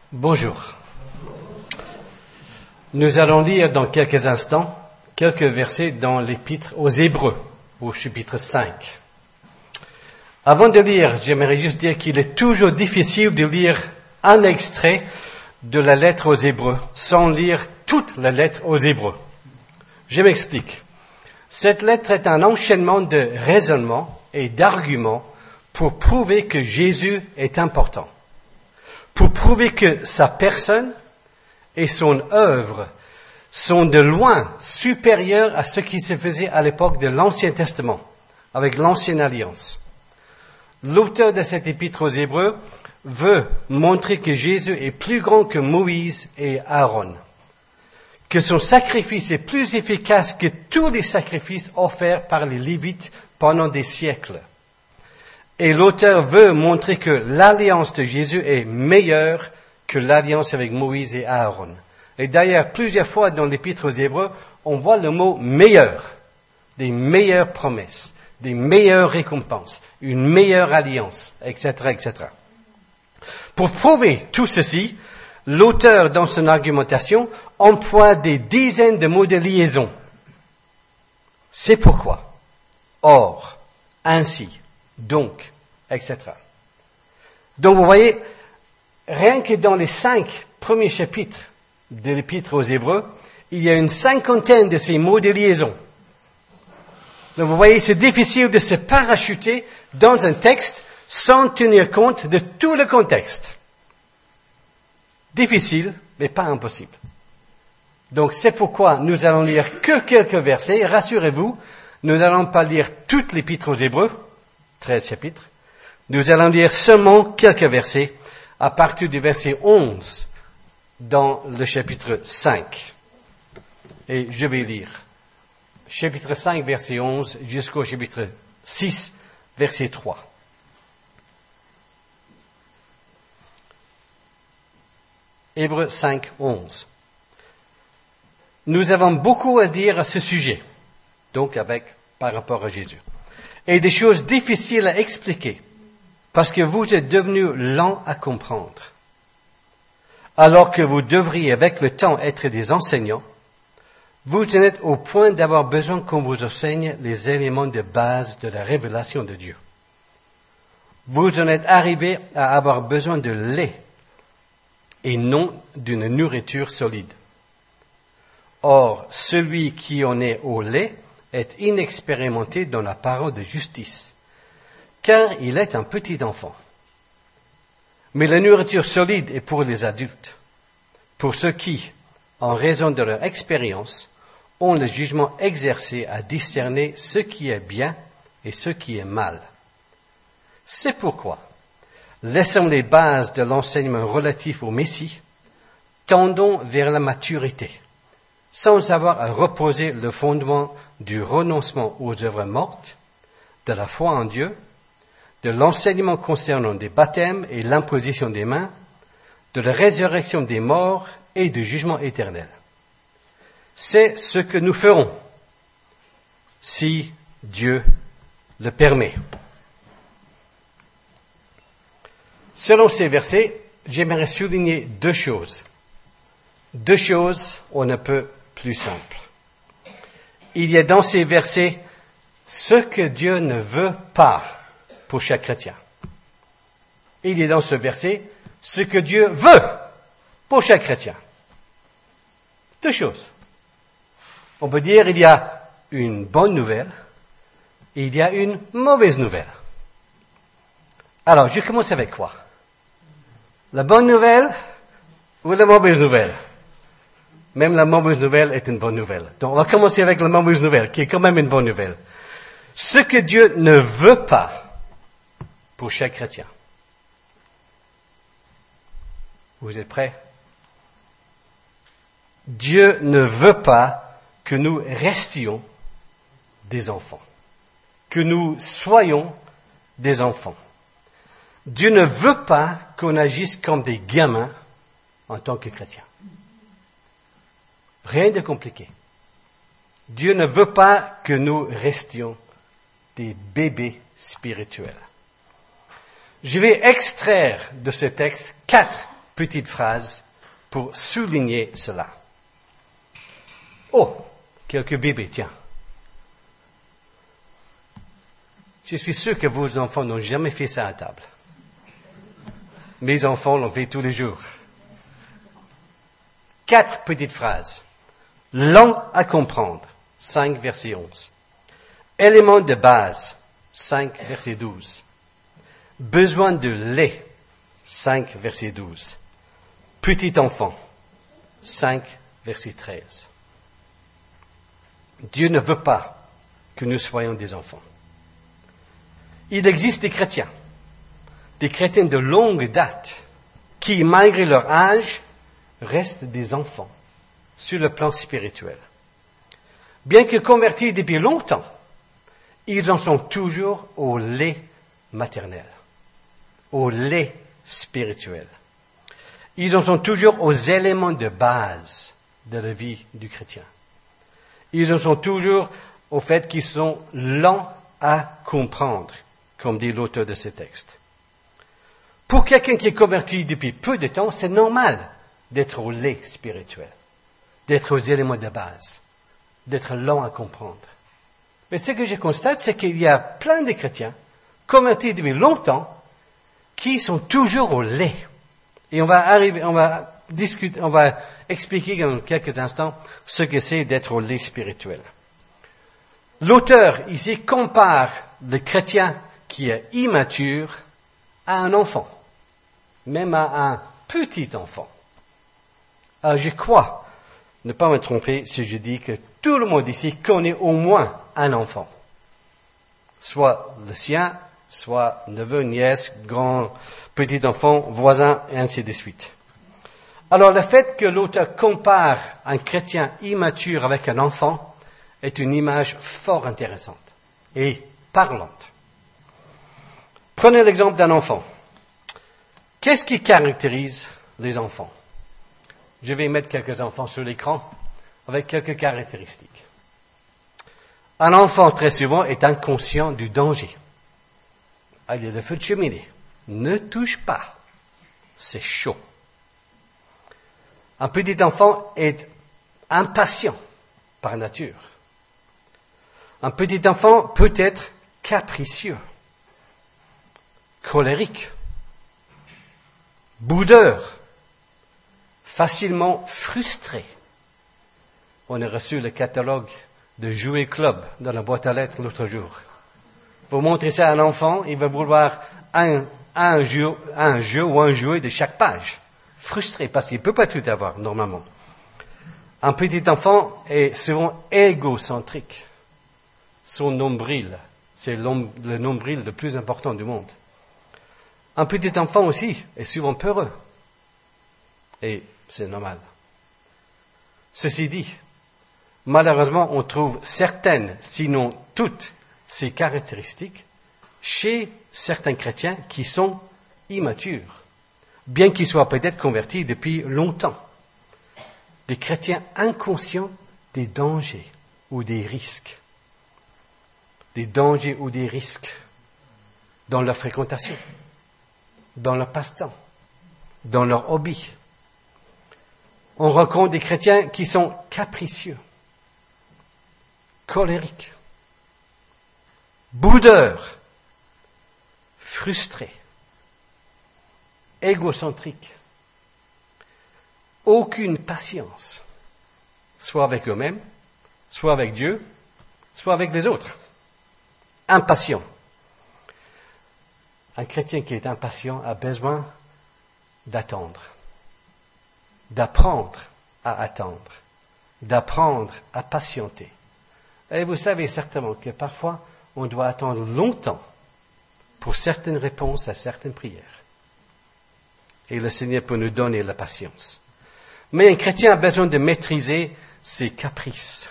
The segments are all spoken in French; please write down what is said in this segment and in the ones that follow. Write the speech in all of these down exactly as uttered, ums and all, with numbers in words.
Bonjour. Nous allons lire dans quelques instants quelques versets dans l'Épître aux Hébreux, au chapitre cinq. Avant de lire, j'aimerais juste dire qu'il est toujours difficile de lire un extrait de la lettre aux Hébreux sans lire toute la lettre aux Hébreux. Je m'explique. Cette lettre est un enchaînement de raisonnements et d'arguments pour prouver que Jésus est important, pour prouver que sa personne et son œuvre sont de loin supérieures à ce qui se faisait à l'époque de l'Ancien Testament, avec l'Ancienne Alliance. L'auteur de cette épître aux Hébreux veut montrer que Jésus est plus grand que Moïse et Aaron, que son sacrifice est plus efficace que tous les sacrifices offerts par les Lévites pendant des siècles. Et l'auteur veut montrer que l'alliance de Jésus est meilleure que l'alliance avec Moïse et Aaron. Et d'ailleurs, plusieurs fois dans l'Épître aux Hébreux, on voit le mot « meilleur », des meilleures promesses, des meilleures récompenses, une meilleure alliance, et cetera, et cetera. Pour prouver tout ceci, l'auteur, dans son argumentation, emploie des dizaines de mots de liaison. C'est pourquoi, or, ainsi, donc, et cetera. Donc vous voyez, rien que dans les cinq premiers chapitres de l'Épître aux Hébreux, il y a une cinquantaine de ces mots de liaison. Donc vous voyez, c'est difficile de se parachuter dans un texte sans tenir compte de tout le contexte. Difficile, mais pas impossible. Donc c'est pourquoi nous allons lire que quelques versets. Rassurez-vous, nous n'allons pas lire toute l'Épître aux Hébreux, treize chapitres. Nous allons lire seulement quelques versets à partir du verset onze dans le chapitre cinq. Et je vais lire chapitre cinq, verset onze, jusqu'au chapitre six, verset trois. Hébreux cinq, onze. Nous avons beaucoup à dire à ce sujet, donc avec, par rapport à Jésus, et des choses difficiles à expliquer, parce que vous êtes devenus lents à comprendre. Alors que vous devriez avec le temps être des enseignants, vous en êtes au point d'avoir besoin qu'on vous enseigne les éléments de base de la révélation de Dieu. Vous en êtes arrivés à avoir besoin de lait et non d'une nourriture solide. Or, celui qui en est au lait est inexpérimenté dans la parole de justice, car il est un petit enfant. Mais la nourriture solide est pour les adultes, pour ceux qui, en raison de leur expérience, ont le jugement exercé à discerner ce qui est bien et ce qui est mal. C'est pourquoi, laissons les bases de l'enseignement relatif au Messie, tendons vers la maturité, sans avoir à reposer le fondement du renoncement aux œuvres mortes, de la foi en Dieu, de l'enseignement concernant des baptêmes et l'imposition des mains, de la résurrection des morts et du jugement éternel. C'est ce que nous ferons, si Dieu le permet. Selon ces versets, j'aimerais souligner deux choses. Deux choses, on ne peut plus simples. Il y a dans ces versets ce que Dieu ne veut pas pour chaque chrétien. Il y a dans ce verset ce que Dieu veut pour chaque chrétien. Deux choses. On peut dire il y a une bonne nouvelle et il y a une mauvaise nouvelle. Alors, je commence avec quoi? La bonne nouvelle ou la mauvaise nouvelle? Même la mauvaise nouvelle est une bonne nouvelle. Donc, on va commencer avec la mauvaise nouvelle, qui est quand même une bonne nouvelle. Ce que Dieu ne veut pas pour chaque chrétien. Vous êtes prêts? Dieu ne veut pas que nous restions des enfants, que nous soyons des enfants. Dieu ne veut pas qu'on agisse comme des gamins en tant que chrétiens. Rien de compliqué. Dieu ne veut pas que nous restions des bébés spirituels. Je vais extraire de ce texte quatre petites phrases pour souligner cela. Oh, quelques bébés, tiens. Je suis sûr que vos enfants n'ont jamais fait ça à table. Mes enfants l'ont fait tous les jours. Quatre petites phrases. Lent à comprendre, cinq verset onze. Élément de base, cinq verset douze. Besoin de lait, cinq verset douze. Petit enfant, cinq verset treize. Dieu ne veut pas que nous soyons des enfants. Il existe des chrétiens, des chrétiens de longue date, qui, malgré leur âge, restent des enfants sur le plan spirituel. Bien que convertis depuis longtemps, ils en sont toujours au lait maternel, au lait spirituel. Ils en sont toujours aux éléments de base de la vie du chrétien. Ils en sont toujours au fait qu'ils sont lents à comprendre, comme dit l'auteur de ce texte. Pour quelqu'un qui est converti depuis peu de temps, c'est normal d'être au lait spirituel, d'être aux éléments de base, d'être lent à comprendre. Mais ce que je constate, c'est qu'il y a plein de chrétiens convertis depuis longtemps qui sont toujours au lait. Et on va arriver, on va discuter, on va expliquer dans quelques instants ce que c'est d'être au lait spirituel. L'auteur ici compare le chrétien qui est immature à un enfant, même à un petit enfant. Alors je crois ne pas me tromper si je dis que tout le monde ici connaît au moins un enfant, soit le sien, soit neveu, nièce, grand, petit enfant, voisin, et ainsi de suite. Alors le fait que l'auteur compare un chrétien immature avec un enfant est une image fort intéressante et parlante. Prenez l'exemple d'un enfant. Qu'est-ce qui caractérise les enfants? Je vais mettre quelques enfants sur l'écran avec quelques caractéristiques. Un enfant, très souvent, est inconscient du danger. Ah, il y a le feu de cheminée. Ne touche pas. C'est chaud. Un petit enfant est impatient par nature. Un petit enfant peut être capricieux, colérique, boudeur, facilement frustré. On a reçu le catalogue de Jouets Club dans la boîte à lettres l'autre jour. Vous montrez ça à un enfant, il va vouloir un, un, jeu, un jeu ou un jouet de chaque page. Frustré, parce qu'il ne peut pas tout avoir, normalement. Un petit enfant est souvent égocentrique. Son nombril, c'est le nombril le plus important du monde. Un petit enfant aussi est souvent peureux. Et c'est normal. Ceci dit, malheureusement, on trouve certaines, sinon toutes, ces caractéristiques chez certains chrétiens qui sont immatures, bien qu'ils soient peut-être convertis depuis longtemps. Des chrétiens inconscients des dangers ou des risques. Des dangers ou des risques dans leur fréquentation, dans leur passe-temps, dans leur hobby. On rencontre des chrétiens qui sont capricieux, colériques, boudeurs, frustrés, égocentriques, aucune patience, soit avec eux-mêmes, soit avec Dieu, soit avec les autres. Impatient. Un chrétien qui est impatient a besoin d'attendre, d'apprendre à attendre, d'apprendre à patienter. Et vous savez certainement que parfois, on doit attendre longtemps pour certaines réponses à certaines prières. Et le Seigneur peut nous donner la patience. Mais un chrétien a besoin de maîtriser ses caprices,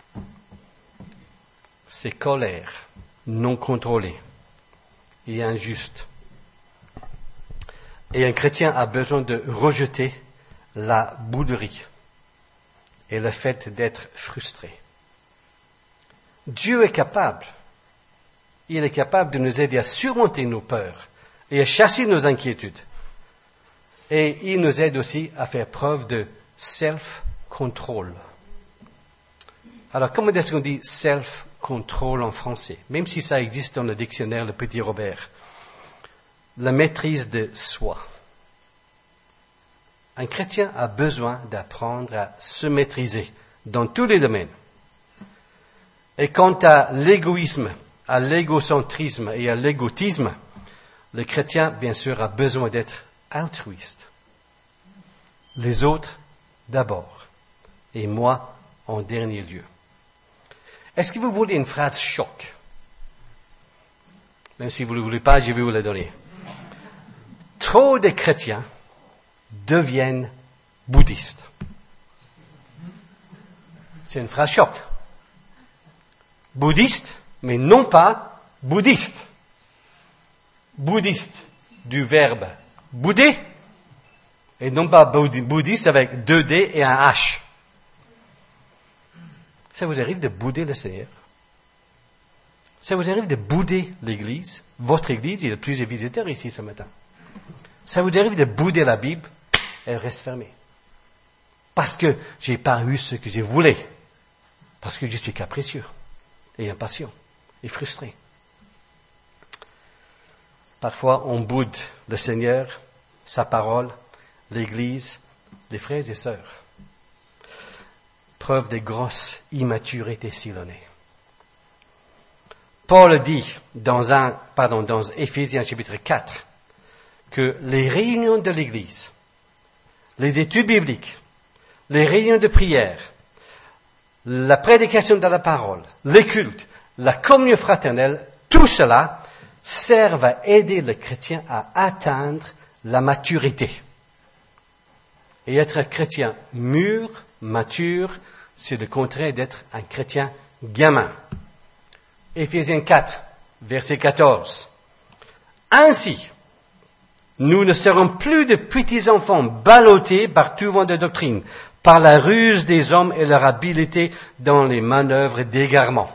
ses colères non contrôlées et injustes. Et un chrétien a besoin de rejeter la bouderie et le fait d'être frustré. Dieu est capable. Il est capable de nous aider à surmonter nos peurs et à chasser nos inquiétudes. Et il nous aide aussi à faire preuve de self-control. Alors, comment est-ce qu'on dit self-control en français? Même si ça existe dans le dictionnaire, le Petit Robert. La maîtrise de soi. Un chrétien a besoin d'apprendre à se maîtriser dans tous les domaines. Et quant à l'égoïsme, à l'égocentrisme et à l'égotisme, le chrétien, bien sûr, a besoin d'être altruiste. Les autres d'abord, et moi en dernier lieu. Est-ce que vous voulez une phrase choc? Même si vous ne le voulez pas, je vais vous la donner. Trop de chrétiens deviennent bouddhistes. C'est une phrase choc. Bouddhiste, mais non pas bouddhiste. Bouddhiste du verbe bouder, et non pas bouddhiste avec deux D et un H. Ça vous arrive de bouder le Seigneur? Ça vous arrive de bouder l'Église? Votre Église, il y a plusieurs visiteurs ici ce matin. Ça vous arrive de bouder la Bible? Elle reste fermée. Parce que j'ai pas eu ce que je voulais. Parce que je suis capricieux et impatient et frustré. Parfois, on boude le Seigneur, sa parole, l'Église, les frères et sœurs. Preuve de grosse immaturité silonnée. Paul dit dans un, pardon, dans Éphésiens chapitre quatre, que les réunions de l'Église, les études bibliques, les réunions de prière, la prédication de la parole, les cultes, la communion fraternelle, tout cela servent à aider le chrétien à atteindre la maturité. Et être un chrétien mûr, mature, c'est le contraire d'être un chrétien gamin. Éphésiens quatre, verset quatorze. Ainsi, nous ne serons plus de petits enfants ballottés par tout vent de doctrine, par la ruse des hommes et leur habileté dans les manœuvres d'égarement.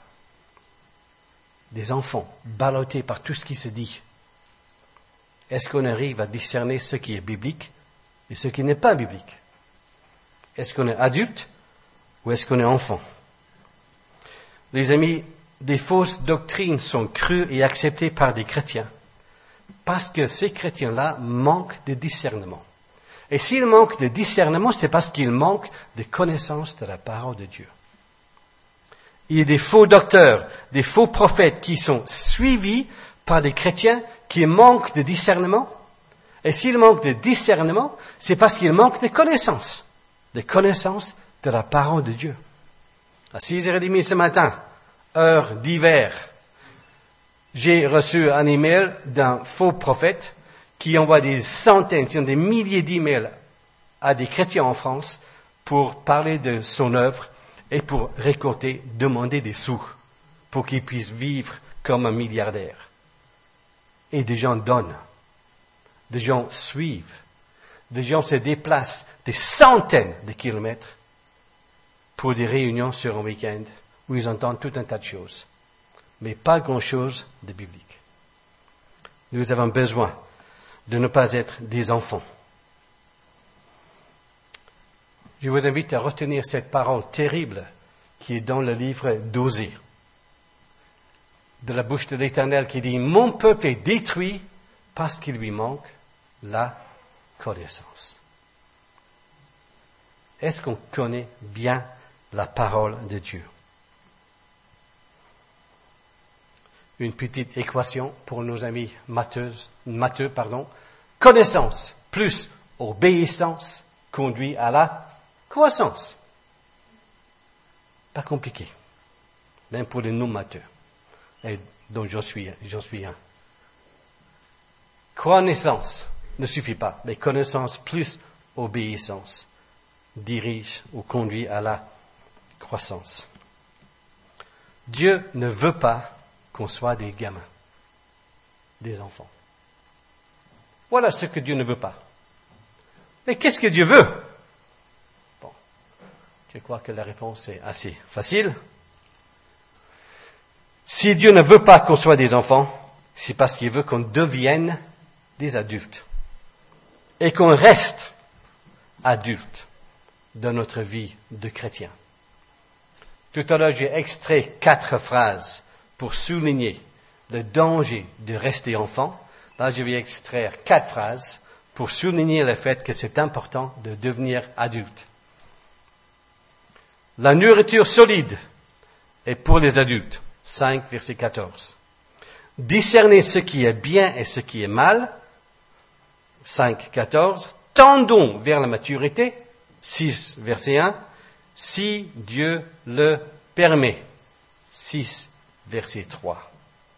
Des enfants ballottés par tout ce qui se dit. Est-ce qu'on arrive à discerner ce qui est biblique et ce qui n'est pas biblique? Est-ce qu'on est adulte ou est-ce qu'on est enfant? Les amis, des fausses doctrines sont crues et acceptées par des chrétiens parce que ces chrétiens-là manquent de discernement. Et s'ils manquent de discernement, c'est parce qu'ils manquent de connaissance de la parole de Dieu. Il y a des faux docteurs, des faux prophètes qui sont suivis par des chrétiens qui manquent de discernement. Et s'ils manquent de discernement, c'est parce qu'ils manquent de connaissance, de connaissance de la parole de Dieu. À six heures trente ce matin, heure d'hiver, j'ai reçu un email d'un faux prophète qui envoie des centaines, sinon des milliers d'emails à des chrétiens en France pour parler de son œuvre et pour récolter, demander des sous pour qu'il puisse vivre comme un milliardaire. Et des gens donnent, des gens suivent, des gens se déplacent des centaines de kilomètres pour des réunions sur un week-end où ils entendent tout un tas de choses, mais pas grand-chose de biblique. Nous avons besoin de ne pas être des enfants. Je vous invite à retenir cette parole terrible qui est dans le livre d'Osée, de la bouche de l'Éternel qui dit « Mon peuple est détruit parce qu'il lui manque la connaissance. » Est-ce qu'on connaît bien la parole de Dieu? Une petite équation pour nos amis matheuses, matheux, pardon. Connaissance plus obéissance conduit à la croissance. Pas compliqué, même pour les non-matheux, et dont j'en suis, j'en suis un. Connaissance ne suffit pas, mais connaissance plus obéissance dirige ou conduit à la croissance. Dieu ne veut pas qu'on soit des gamins, des enfants. Voilà ce que Dieu ne veut pas. Mais qu'est-ce que Dieu veut? Bon, je crois que la réponse est assez facile. Si Dieu ne veut pas qu'on soit des enfants, c'est parce qu'il veut qu'on devienne des adultes. et qu'on reste adulte dans notre vie de chrétien. Tout à l'heure, j'ai extrait quatre phrases pour souligner le danger de rester enfant. Là, je vais extraire quatre phrases pour souligner le fait que c'est important de devenir adulte. La nourriture solide est pour les adultes. cinq, verset quatorze. Discerner ce qui est bien et ce qui est mal. cinq, quatorze. Tendons vers la maturité. six, verset un. Si Dieu le permet. six, verset trois.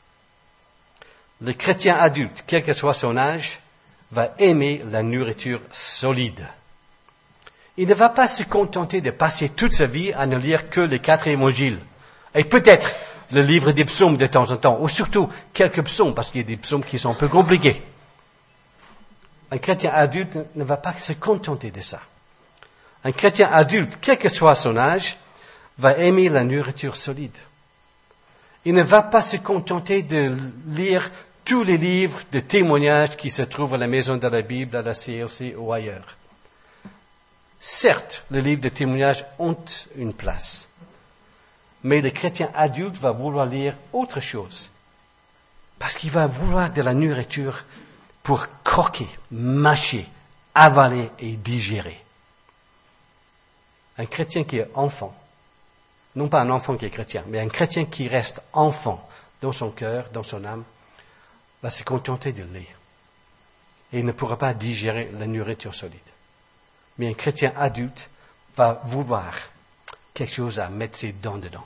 Le chrétien adulte, quel que soit son âge, va aimer la nourriture solide. Il ne va pas se contenter de passer toute sa vie à ne lire que les quatre évangiles. Et peut-être le livre des psaumes de temps en temps, ou surtout quelques psaumes, parce qu'il y a des psaumes qui sont un peu compliqués. Un chrétien adulte ne va pas se contenter de ça. Un chrétien adulte, quel que soit son âge, va aimer la nourriture solide. Il ne va pas se contenter de lire tous les livres de témoignages qui se trouvent à la Maison de la Bible, à la C L C ou ailleurs. Certes, les livres de témoignages ont une place, mais le chrétien adulte va vouloir lire autre chose, parce qu'il va vouloir de la nourriture pour croquer, mâcher, avaler et digérer. Un chrétien qui est enfant, non pas un enfant qui est chrétien, mais un chrétien qui reste enfant dans son cœur, dans son âme, va se contenter de lire. Et il ne pourra pas digérer la nourriture solide. Mais un chrétien adulte va vouloir quelque chose à mettre ses dents dedans.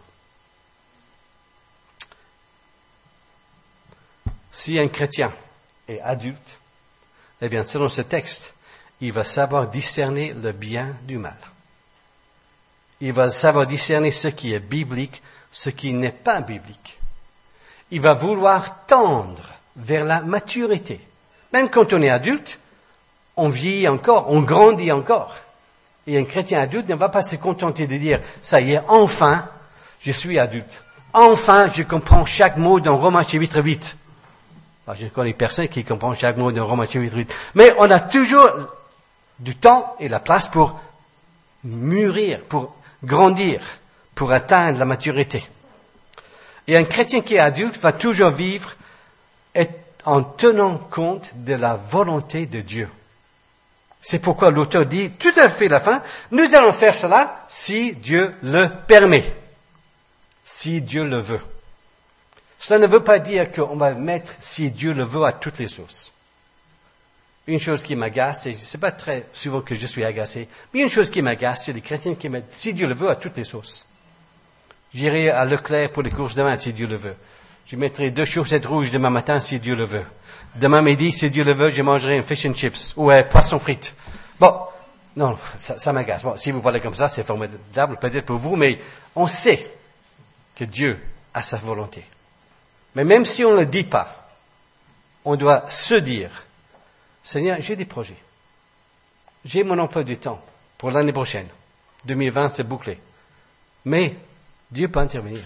Si un chrétien est adulte, eh bien, selon ce texte, il va savoir discerner le bien du mal. Il va savoir discerner ce qui est biblique, ce qui n'est pas biblique. Il va vouloir tendre vers la maturité. Même quand on est adulte, on vieillit encore, on grandit encore. Et un chrétien adulte ne va pas se contenter de dire, ça y est, enfin, je suis adulte. Enfin, je comprends chaque mot dans Romains chapitre huit. Alors, je connais personne qui comprend chaque mot dans Romains chapitre huit. Mais on a toujours du temps et la place pour mûrir, pour grandir, pour atteindre la maturité. Et un chrétien qui est adulte va toujours vivre en tenant compte de la volonté de Dieu. C'est pourquoi l'auteur dit tout à fait la fin, nous allons faire cela si Dieu le permet, si Dieu le veut. Ça ne veut pas dire qu'on va mettre si Dieu le veut à toutes les sources. Une chose qui m'agace, et c'est pas très souvent que je suis agacé, mais une chose qui m'agace, c'est les chrétiens qui mettent si Dieu le veut à toutes les sources. J'irai à Leclerc pour les courses demain si Dieu le veut. Je mettrai deux chaussettes rouges demain matin si Dieu le veut. Demain midi, si Dieu le veut, je mangerai un fish and chips ou un poisson frites. Bon, non, ça, ça m'agace. Bon, si vous parlez comme ça, c'est formidable peut-être pour vous, mais on sait que Dieu a sa volonté. Mais même si on ne le dit pas, on doit se dire, Seigneur, j'ai des projets. J'ai mon emploi du temps pour l'année prochaine. deux mille vingt, c'est bouclé. Mais Dieu peut intervenir.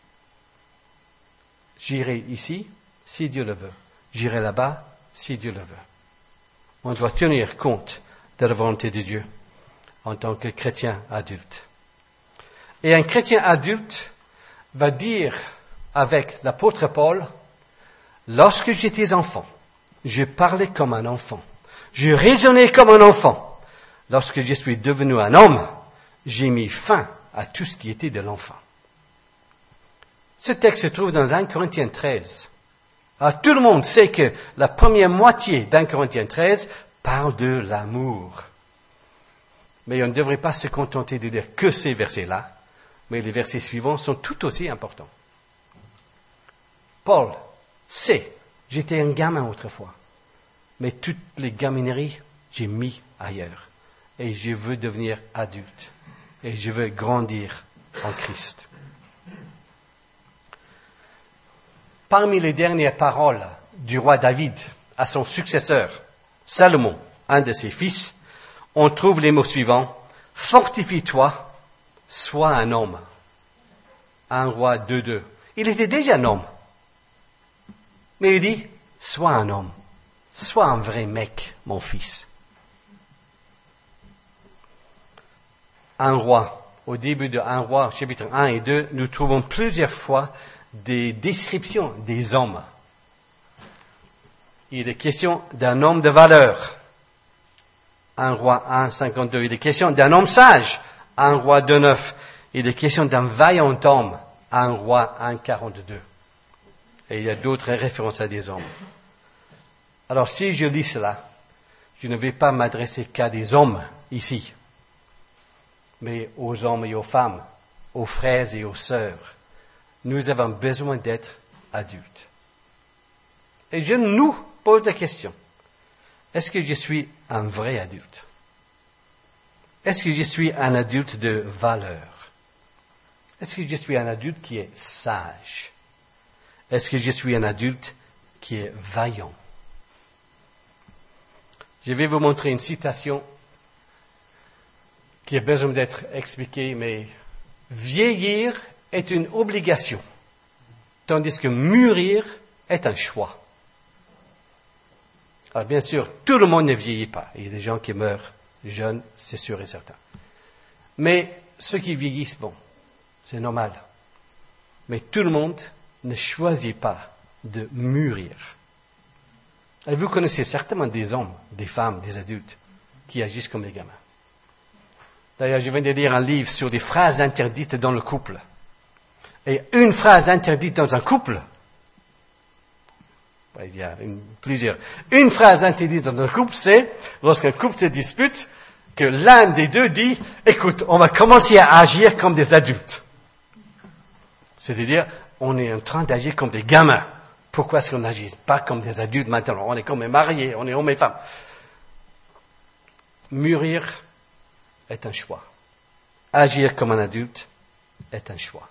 J'irai ici, si Dieu le veut. J'irai là-bas, si Dieu le veut. On doit tenir compte de la volonté de Dieu en tant que chrétien adulte. Et un chrétien adulte va dire avec l'apôtre Paul, lorsque j'étais enfant, je parlais comme un enfant. Je raisonnais comme un enfant. Lorsque je suis devenu un homme, j'ai mis fin à tout ce qui était de l'enfant. Ce texte se trouve dans un Corinthiens treize. Alors, tout le monde sait que la première moitié d'un Corinthiens treize parle de l'amour. Mais on ne devrait pas se contenter de dire que ces versets-là, mais les versets suivants sont tout aussi importants. Paul sait, j'étais un gamin autrefois, mais toutes les gamineries, j'ai mis ailleurs. Et je veux devenir adulte. Et je veux grandir en Christ. Parmi les dernières paroles du roi David à son successeur, Salomon, un de ses fils, on trouve les mots suivants. Fortifie-toi, sois un homme. Un roi deux deux. Il était déjà un homme. Mais il dit, sois un homme. Sois un vrai mec, mon fils. un roi. Au début de un roi, chapitre un et deux, nous trouvons plusieurs fois des descriptions des hommes. Il est question d'un homme de valeur. un roi un, cinquante-deux. Il est question d'un homme sage. un roi deux, neuf. Il est question d'un vaillant homme. un roi un, quarante-deux. Et il y a d'autres références à des hommes. Alors si je lis cela, je ne vais pas m'adresser qu'à des hommes ici, mais aux hommes et aux femmes, aux frères et aux sœurs. Nous avons besoin d'être adultes. Et je nous pose la question, est-ce que je suis un vrai adulte? Est-ce que je suis un adulte de valeur? Est-ce que je suis un adulte qui est sage? Est-ce que je suis un adulte qui est vaillant? Je vais vous montrer une citation qui a besoin d'être expliquée, mais vieillir est une obligation, tandis que mûrir est un choix. Alors bien sûr, tout le monde ne vieillit pas. Il y a des gens qui meurent jeunes, c'est sûr et certain. Mais ceux qui vieillissent, bon, c'est normal. Mais tout le monde ne choisit pas de mûrir. Et vous connaissez certainement des hommes, des femmes, des adultes qui agissent comme des gamins. D'ailleurs, je viens de lire un livre sur des phrases interdites dans le couple. Et une phrase interdite dans un couple, il y a une, plusieurs. Une phrase interdite dans un couple, c'est lorsqu'un couple se dispute, que l'un des deux dit, écoute, on va commencer à agir comme des adultes. C'est-à-dire, on est en train d'agir comme des gamins. Pourquoi est-ce qu'on n'agit pas comme des adultes maintenant? On est comme mariés, on est hommes et femmes. Mûrir est un choix. Agir comme un adulte est un choix.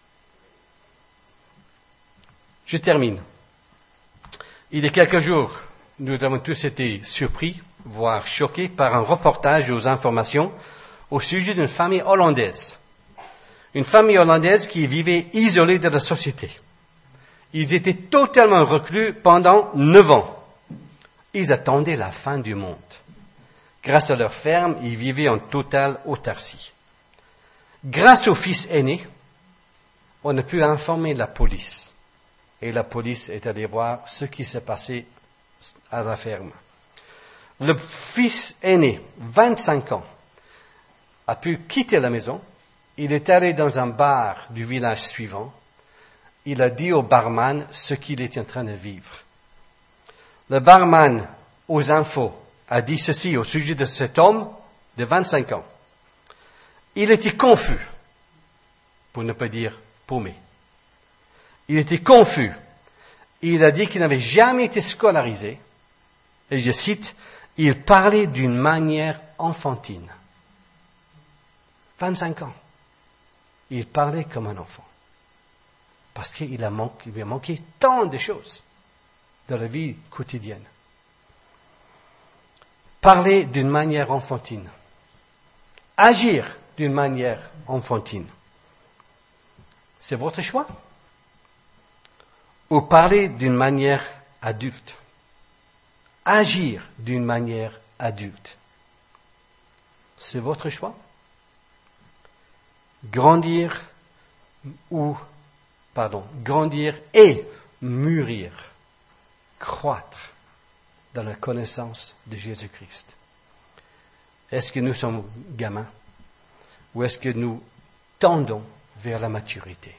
Je termine. Il y a quelques jours, nous avons tous été surpris, voire choqués, par un reportage aux informations au sujet d'une famille hollandaise. Une famille hollandaise qui vivait isolée de la société. Ils étaient totalement reclus pendant neuf ans. Ils attendaient la fin du monde. Grâce à leur ferme, ils vivaient en totale autarcie. Grâce au fils aîné, on a pu informer la police. Et la police est allée voir ce qui s'est passé à la ferme. Le fils aîné, vingt-cinq ans, a pu quitter la maison. Il est allé dans un bar du village suivant. Il a dit au barman ce qu'il était en train de vivre. Le barman, aux infos, a dit ceci au sujet de cet homme de vingt-cinq ans. Il était confus, pour ne pas dire paumé. Il était confus. Il a dit qu'il n'avait jamais été scolarisé. Et je cite, il parlait d'une manière enfantine. vingt-cinq ans. Il parlait comme un enfant. Parce qu'il a manqué, il lui a manqué tant de choses dans la vie quotidienne. Parler d'une manière enfantine. Agir d'une manière enfantine. C'est votre choix? Ou parler d'une manière adulte. Agir d'une manière adulte. C'est votre choix? Grandir ou, pardon, grandir et mûrir, croître dans la connaissance de Jésus-Christ. Est-ce que nous sommes gamins ou est-ce que nous tendons vers la maturité?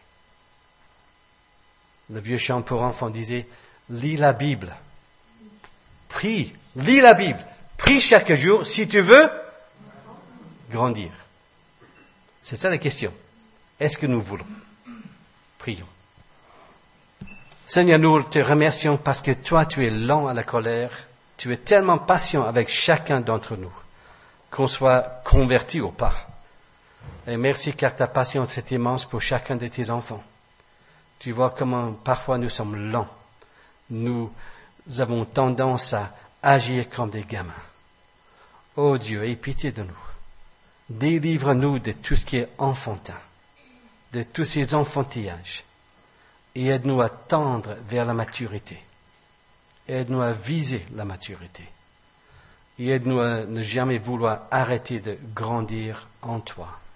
Le vieux chant pour enfants disait, lis la Bible. Prie, lis la Bible. Prie chaque jour si tu veux grandir. C'est ça la question. Est-ce que nous voulons? Prions. Seigneur, nous te remercions parce que toi, tu es lent à la colère. Tu es tellement patient avec chacun d'entre nous, qu'on soit converti ou pas. Et merci car ta patience est immense pour chacun de tes enfants. Tu vois comment parfois nous sommes lents. Nous avons tendance à agir comme des gamins. Oh Dieu, aie pitié de nous. Délivre-nous de tout ce qui est enfantin, de tous ces enfantillages, et aide-nous à tendre vers la maturité. Aide-nous à viser la maturité. Et aide-nous à ne jamais vouloir arrêter de grandir en toi.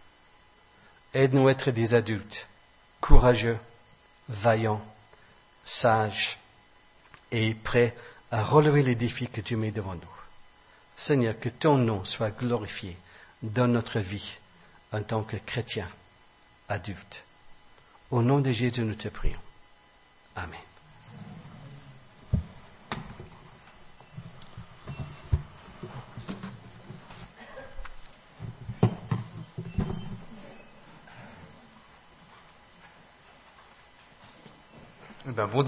Aide-nous à être des adultes, courageux, vaillants, sages et prêts à relever les défis que tu mets devant nous. Seigneur, que ton nom soit glorifié dans notre vie en tant que chrétiens adultes. Au nom de Jésus, nous te prions. Amen. Ben, bon